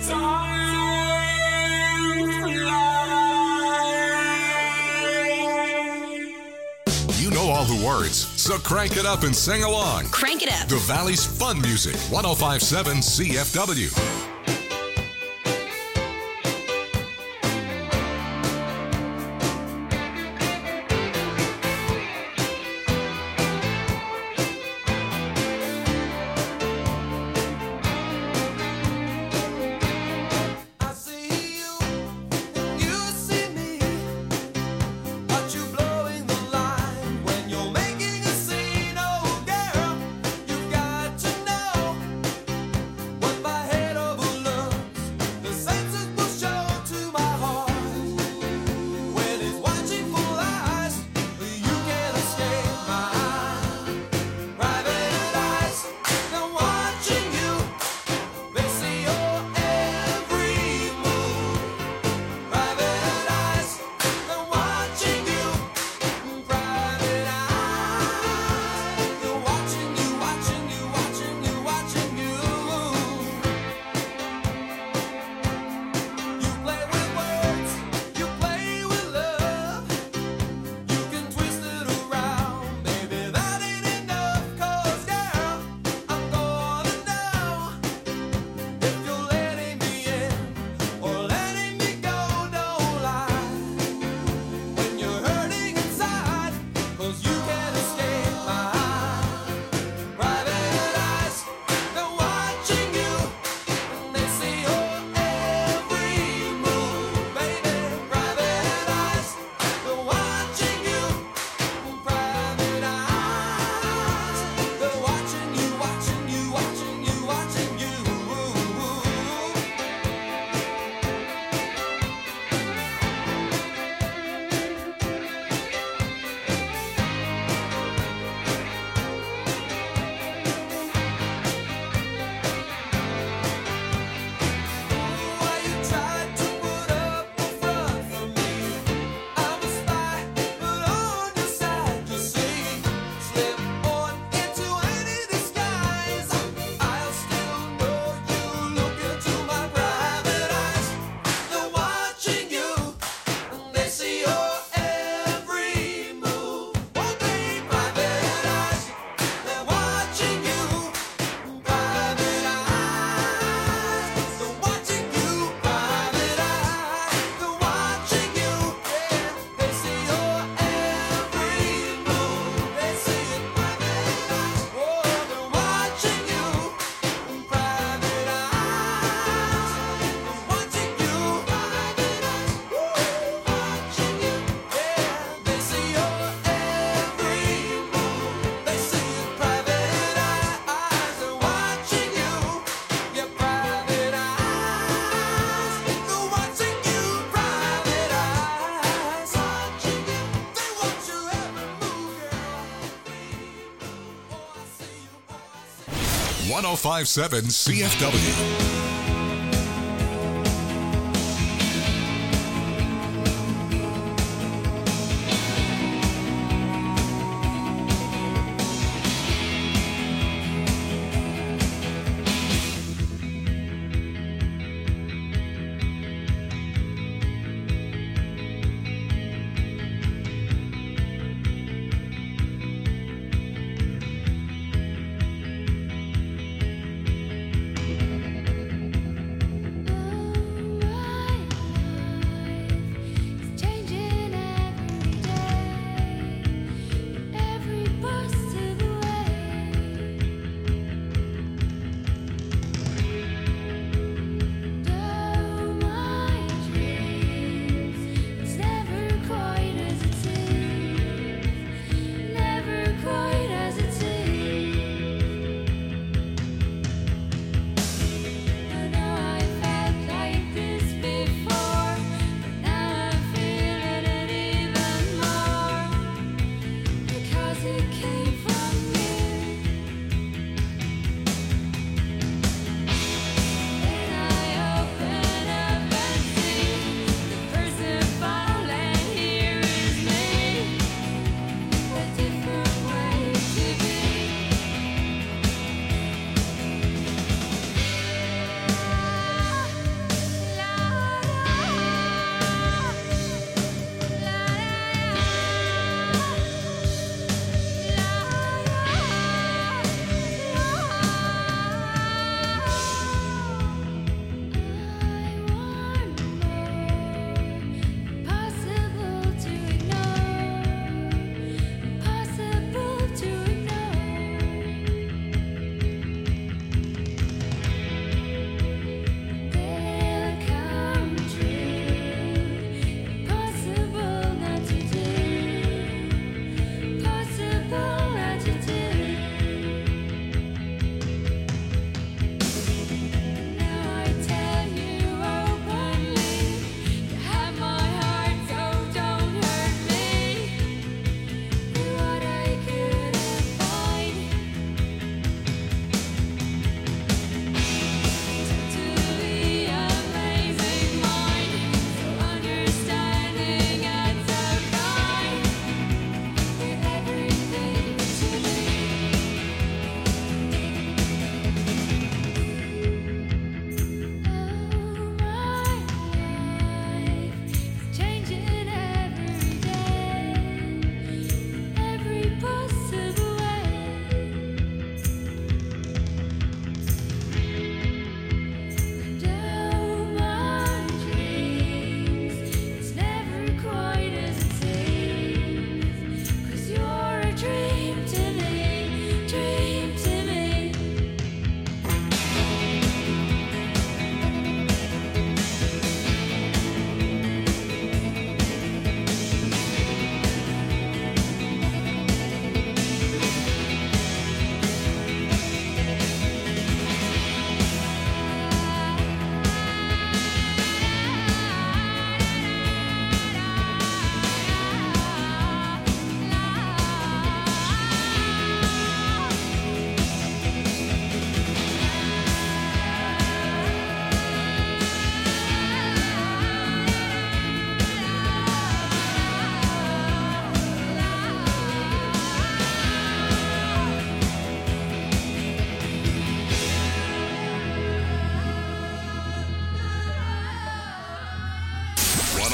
You know all the words, so crank it up and sing along. Crank it up. The Valley's fun music, 105.7 CFW. .105.7 CFW.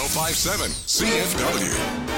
1057 CFW.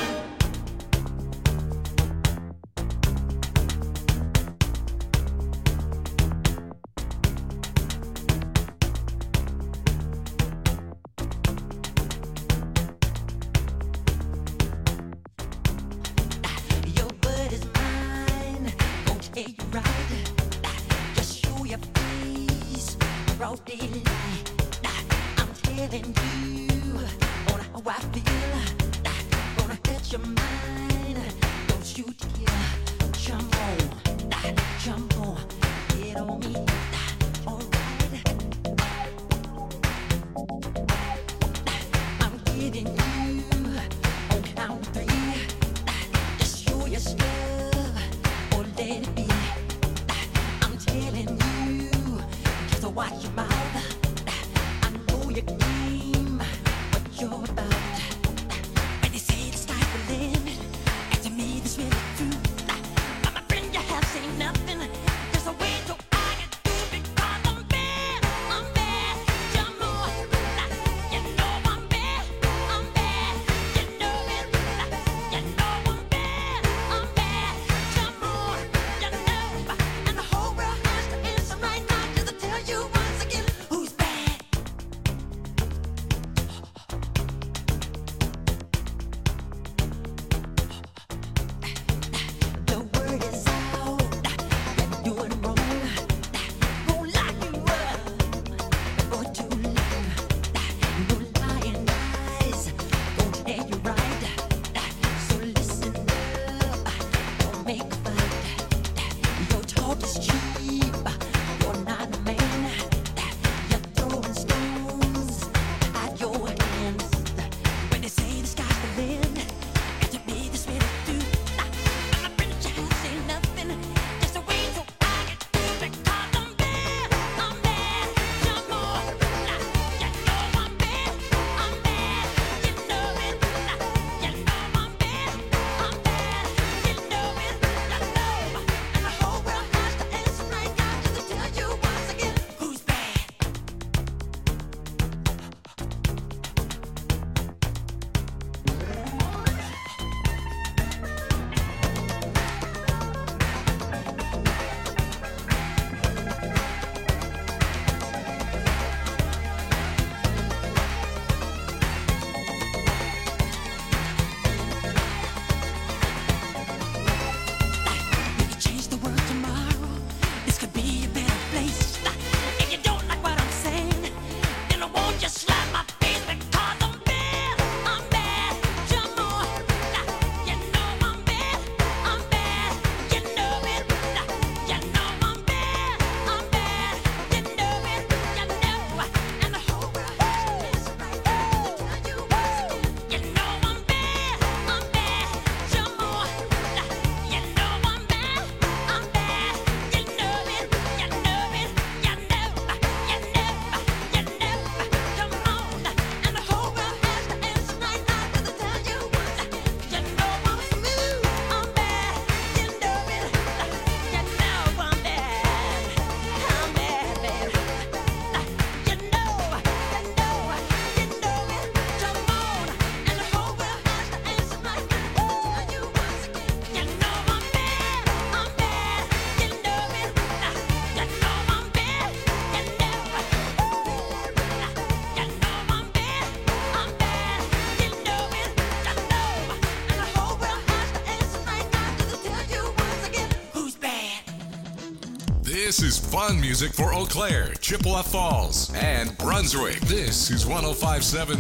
This is fun music for Eau Claire, Chippewa Falls, and Brunswick. This is 1057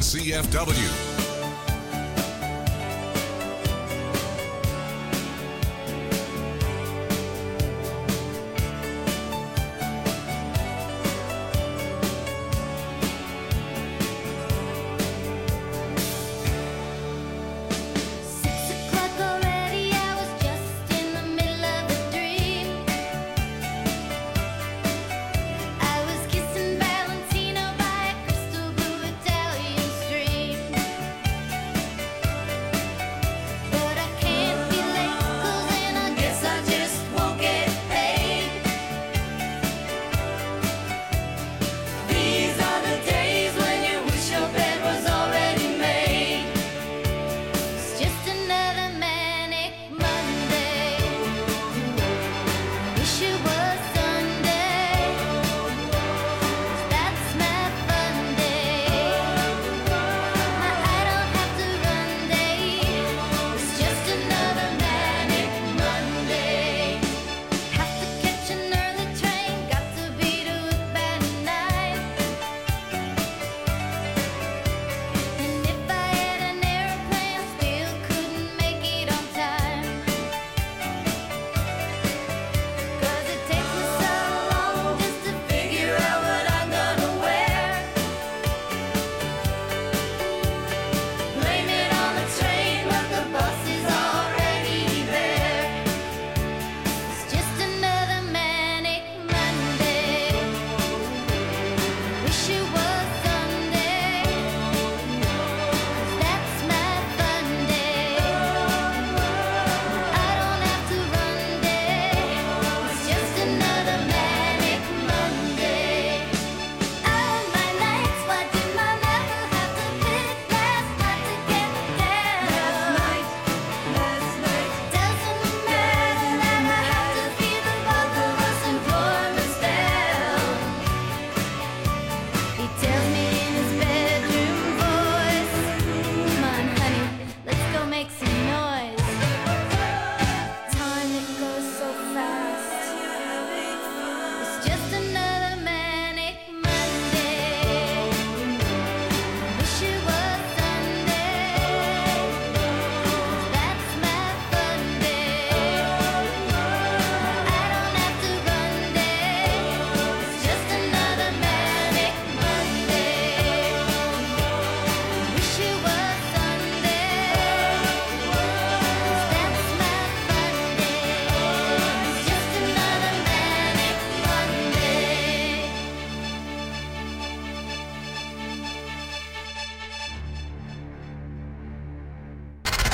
CFW. Kissing Valentino by a crystal blue Italian stream.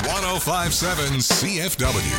1057 CFW.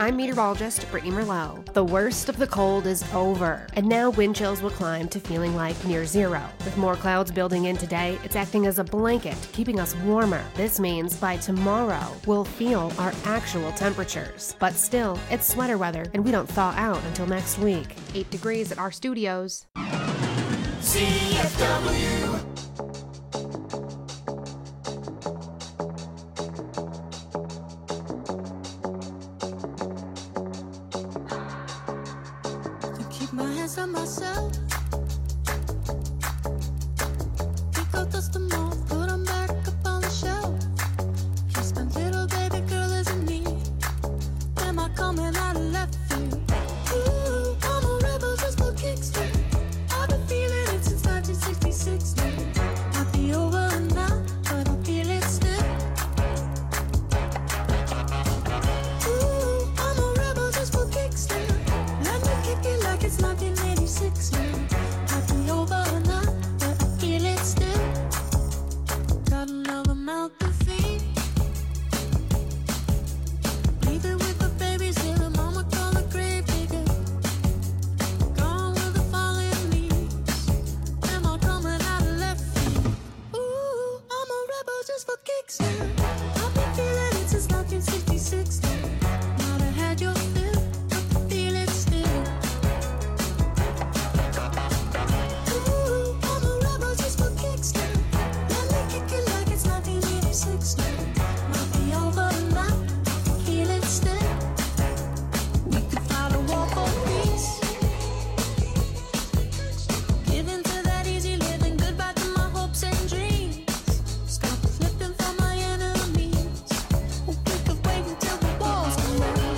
I'm meteorologist Brittany Merlot. The worst of the cold is over, and now wind chills will climb to feeling like near zero. With more clouds building in today, it's acting as a blanket, keeping us warmer. This means by tomorrow, we'll feel our actual temperatures. But still, it's sweater weather, and we don't thaw out until next week. 8 degrees at our studios. CFW. On myself, pick up dust them off, put them back up on the shelf. Kiss my little baby girl isn't me. Am I coming out of left field? Ooh, I'm a rebel just for kicks. I've been feeling it since 1966. Might be over now, but I feel it still. Ooh, I'm a rebel just for kicks. Let me kick it like it's 1986 now. Might be over now, but I feel it still. Got another mouth to feed. Breathing with the babies here, the mama call the grave digger. Gone with the falling leaves. Am I coming out of left field? Ooh, I'm a rebel just for kicks now. I've been feeling it since 1966 now. Might have had your fill, but I feel it still. Ooh, I'm a rebel just for kicks now. Let me kick it like it's 1986 now. Might be over now, feel it still. We could fight a war for peace. Giving to that easy living, goodbye to my hopes and dreams. Stop flipping for my enemies. We could wait until the walls come down.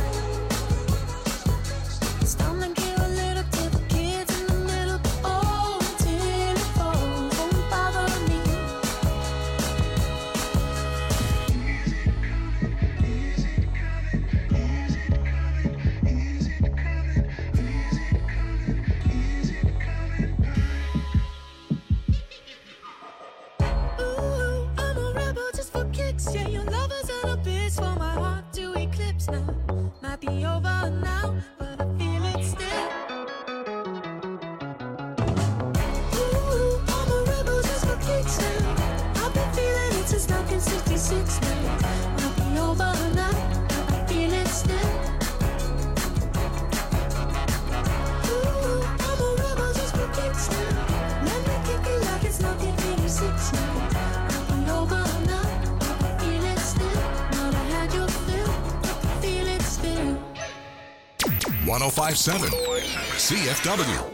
It's time to give a little to the kids in the middle. Oh, until it falls, won't bother me. Ooh, I'm a rebel just for kicks. Yeah, your lovers and a bitch for my heart to eclipse now. Might be over now, but I feel it still. Ooh, I'm a rebel just for kicks now. I've been feeling it since 1966 now. Might be over now, but I feel it still. Ooh, I'm a rebel just for kicks now. Let me kick it like it's 1986 now. Might be over now, but I feel it still. Might have had your fill, but I feel it still. 1057 CFW.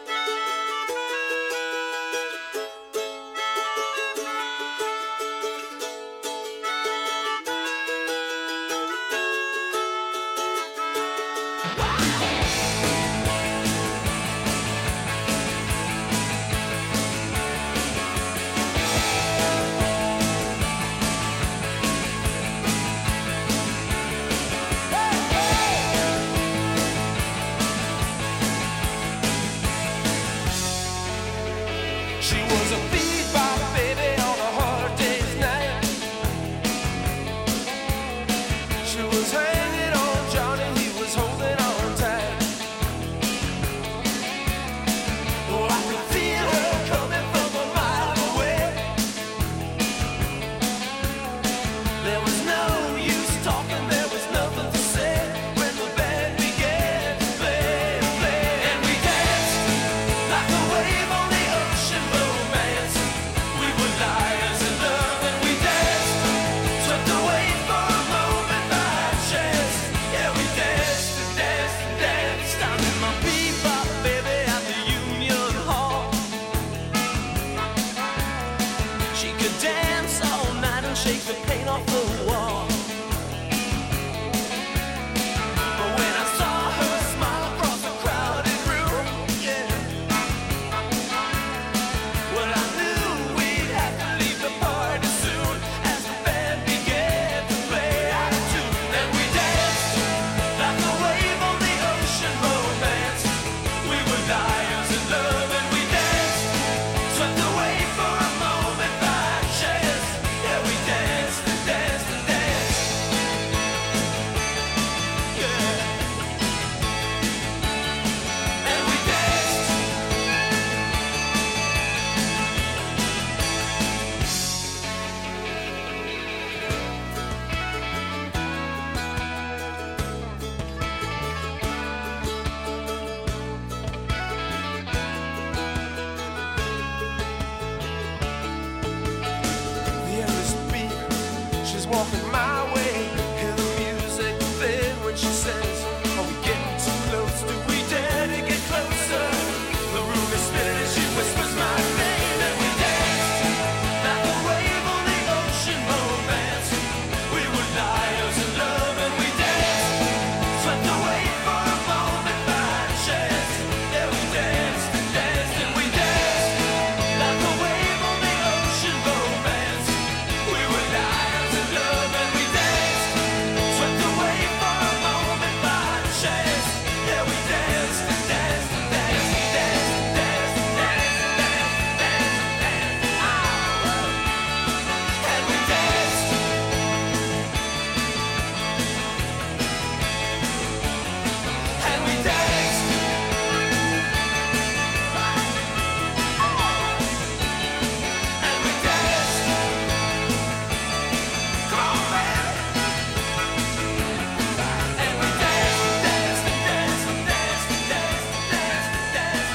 She was a bebop baby on a hard day's night. She was hanging on Johnny, he was holding on tight. Oh, I could feel her coming from a mile away. There was no use talking, there was nothing to say when the band began to play, and we danced like a wave on the ocean. Romance, we were liars in love, and we danced, swept away for a moment by chance. Yeah, we danced and danced and danced. I met my bebop baby at the Union Hall. She could dance all night and shake the paint off the wall. But when I saw her smile across the crowded room, yeah, well, I knew we'd have to leave the party soon as the band began to play out of tune. And we danced like a wave on the ocean. Romance, we were liars in love, and we danced, swept away for a moment by chance. Yeah, we danced. was walking my way. Hear the music fade when she says, are we getting too close? Do we dare to get closer? The room is spinning as she whispers my name, and we danced like a wave on the ocean, romance. We were liars in love, and we danced, swept away for a moment by chance. Yeah, we danced and danced and we danced like a wave on the ocean, romance. We were liars in love, and we danced, swept away for a moment by chance. Yeah, we danced and danced and danced and danced and danced and danced and danced and danced and danced. And we danced. And we danced. And we danced. Come on, man. And we danced, danced, and danced, and danced, and danced, and danced, and danced,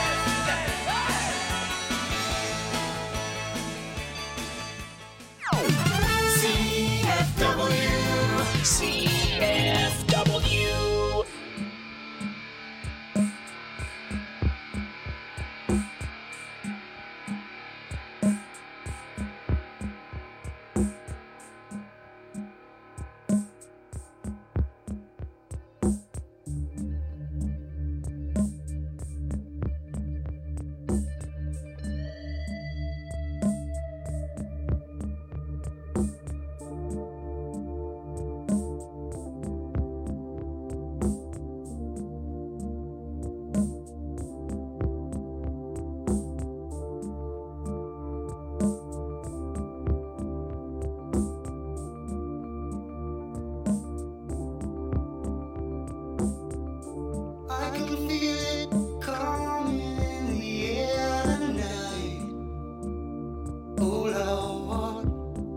and danced, CFW. I can feel it coming in the air tonight. Oh Lord,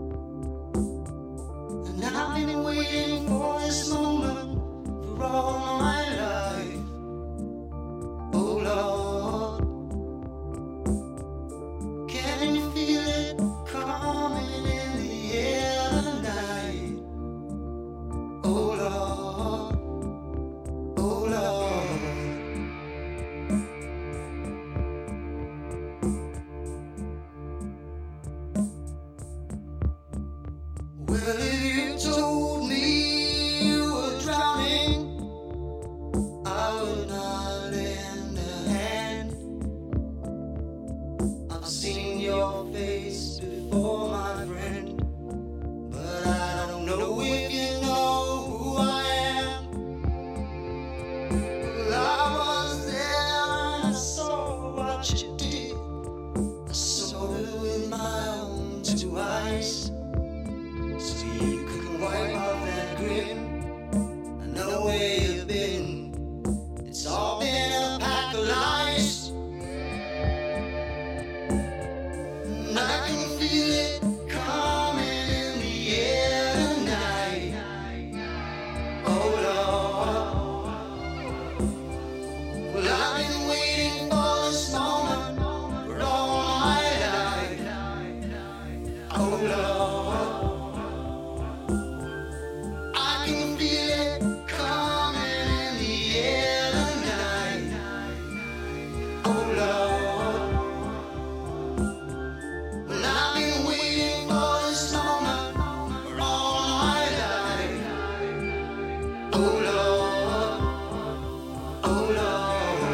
and I've been waiting for this moment for all my life. Oh Lord, can you feel it coming in the air tonight? Oh Lord. Oh Lord, well, if you told me you were drowning, I would not lend a hand. I've seen your face before, my friend, but I don't know if you know who I am. Well, I was there and I saw what you did. I saw it with my own two eyes. So you can wipe off that grin. I know where you've been. It's all been a pack of lies. And I can feel it coming in the air tonight. Oh Lord, well, I've been waiting for this moment for all my life. Oh Lord, I can feel it coming in the air tonight. Oh Lord, well, I've been waiting for this moment for all my life. Oh Lord, oh Lord.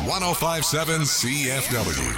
1057 CFW.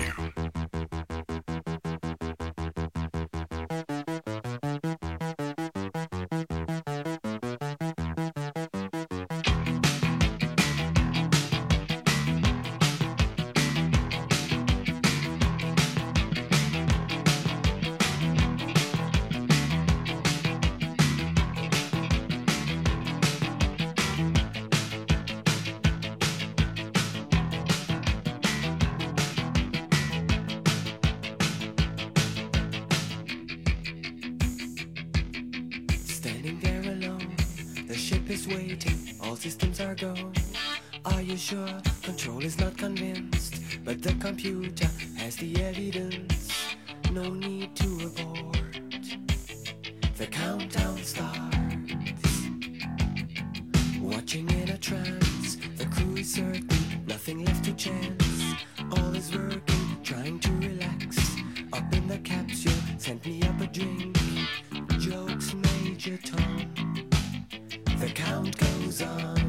Standing there alone, the ship is waiting, all systems are go. Are you sure? Control is not convinced, but the computer has the evidence. No need to abort. The countdown starts. Watching in a trance, the crew is certain, nothing left to chance. All is working, trying to relax. Up in the capsule, sent me up a drink. Jokes, Major Tom. The count goes on.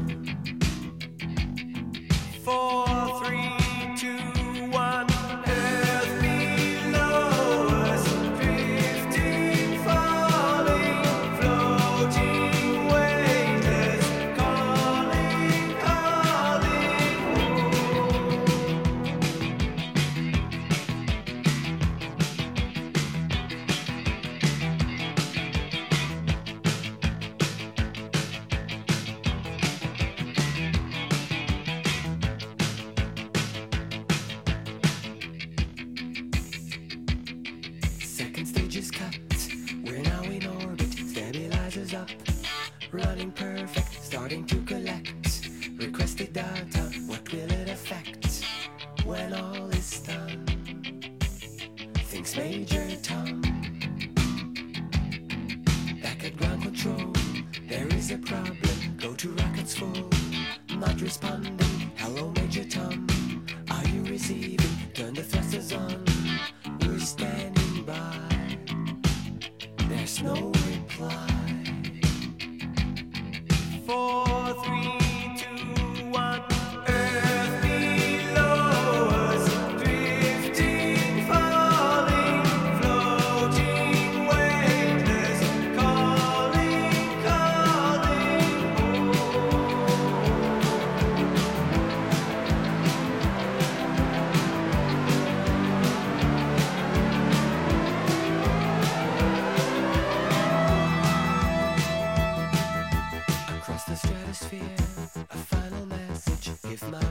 4, 3, 2, 1. Earth below us, drifting, falling, floating, weightless, calling, calling home. Second stage is cut. We're now in orbit. Stabilizers up. Running perfect. Starting to collect. Requested data. What will it affect when all is done? Thinks Major Tom. Back at ground control. There is a problem. Go to rockets full. Not responding. Hello, Major Tom. Are you receiving? Turn the thrusters on. We're standing by. There's no reply. 4, 3, 2, 1. Earth below us, drifting, falling, floating, weightless, calling, calling home. Across the stratosphere, a final message. If my